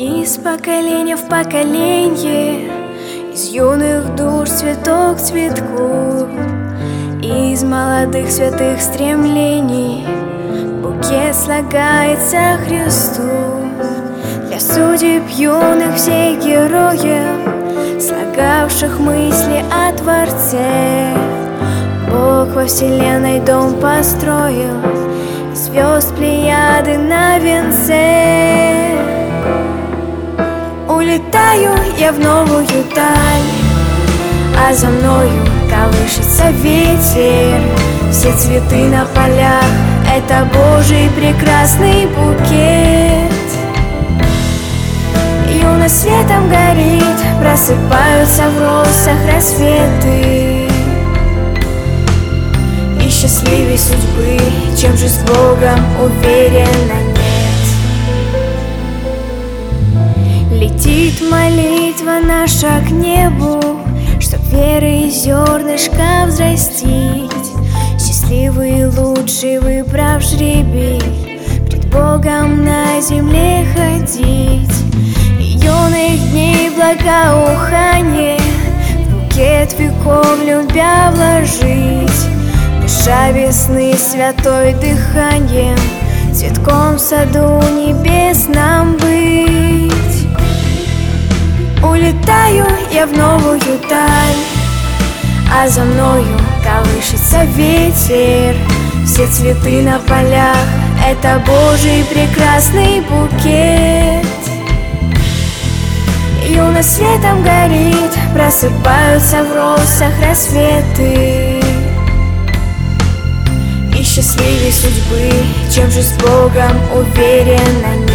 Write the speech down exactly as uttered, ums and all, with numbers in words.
Из поколения в поколение, из юных душ цветок цветку, из молодых святых стремлений букет слагается Христу. Для судеб юных всех героев, слагавших мысли о Творце, Бог во вселенной дом построил, звезд плеяды на венце. Улетаю я в новую даль, а за мною колышется ветер. Все цветы на полях — это Божий прекрасный букет. Юность светом горит, просыпаются в росах рассветы. И счастливей судьбы, чем же с Богом уверенно нет. Летит молитва наша к небу, чтоб верой зернышко взрастить. Счастливый лучший, выбрав жребий, пред Богом на земле ходить. И юных дней благоухание в букет веков любя вложить. Дыша весны святой дыханием, цветком в саду небесном быть. Улетаю я в новую даль, а за мною колышется ветер. Все цветы на полях — это Божий прекрасный букет. Юность светом горит, просыпаются в росах рассветы. И счастливей судьбы, чем же с Богом уверенно нет.